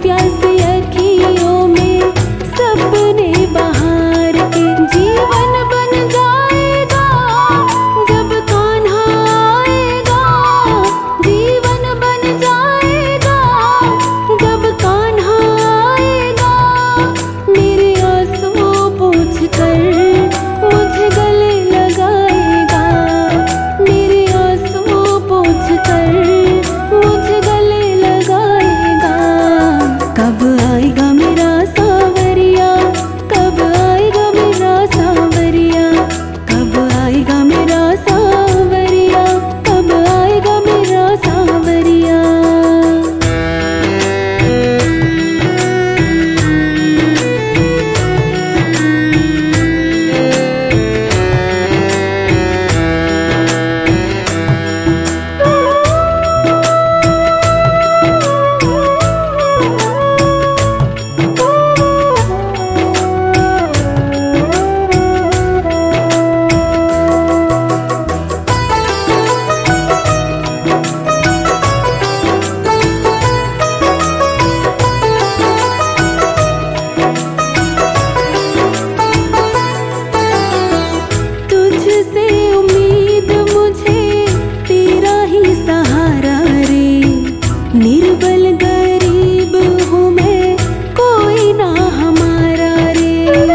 प्यासी अखियों में सपने बहार के जीवन बन जाएगा जब कान्हा आएगा। जीवन बन जाएगा जब कान्हा आएगा। मेरे आंसू पोंछ कर मुझे गले लगाएगा। मेरे आंसू पोंछ कर मुझे गले लगाएगा। कब आएगा मेरा सांवरिया, कब आएगा मेरा सांवरिया, कब आएगा मेरा सांवरिया, कब आएगा मेरा सांवरिया। तुझसे उम्मीद मुझे तेरा ही सहारा रे। निर्बल गरीब हूँ मैं, कोई ना हमारा रे।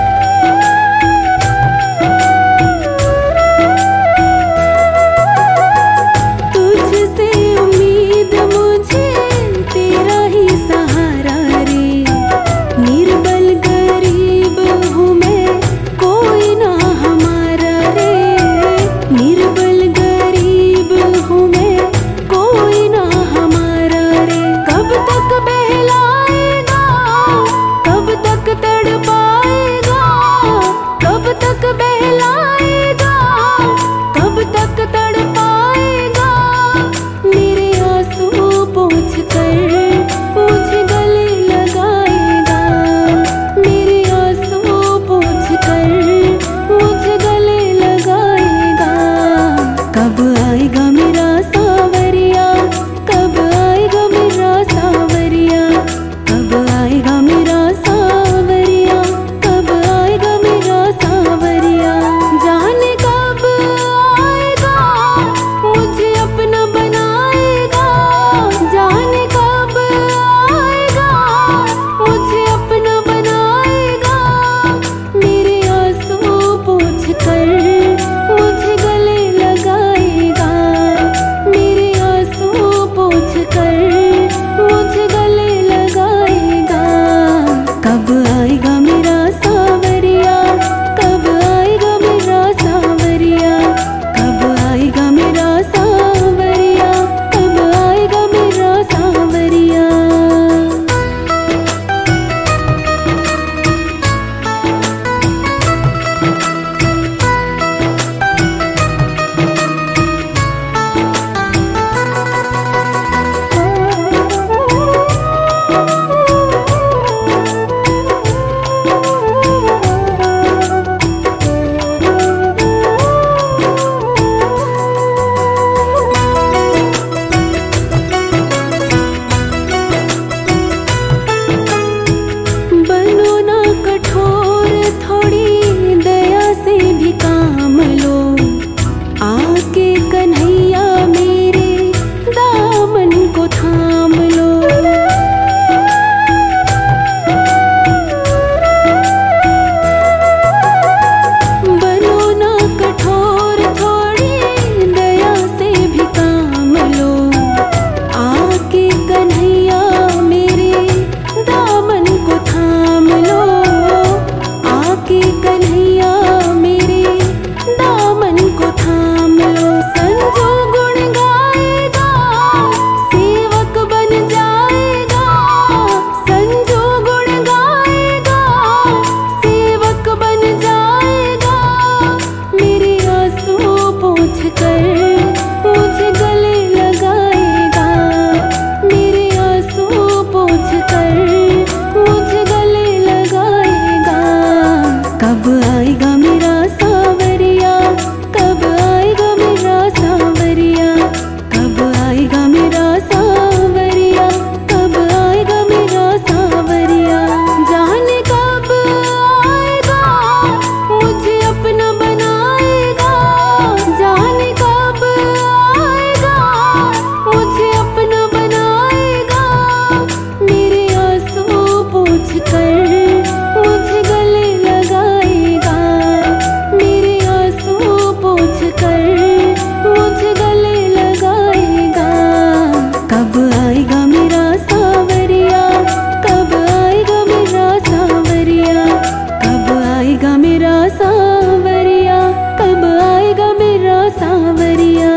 तुझसे उम्मीद मुझे तेरा ही सहारा रे। निर्बल गरीब हूँ मैं, कोई ना हमारा रे। निर्बल गरीब हूँ मैं, कोई ना हमारा रे। सांवरिया, कब आएगा मेरा सांवरिया।